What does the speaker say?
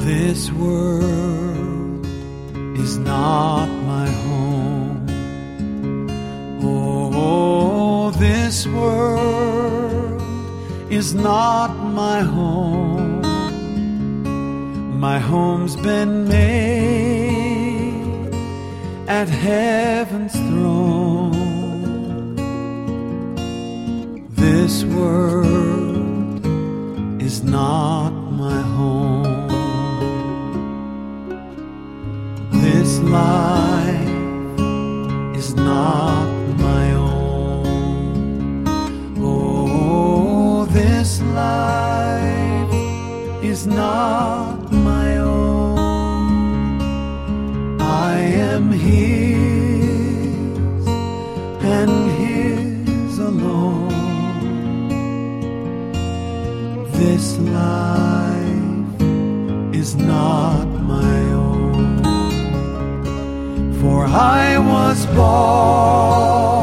This world is not my home. Oh, this world is not my home. My home's been made at heaven's throne. This world is not my home. This life is not my own. Oh, this life is not my own. I am His and His alone. This life is not my own. For I was born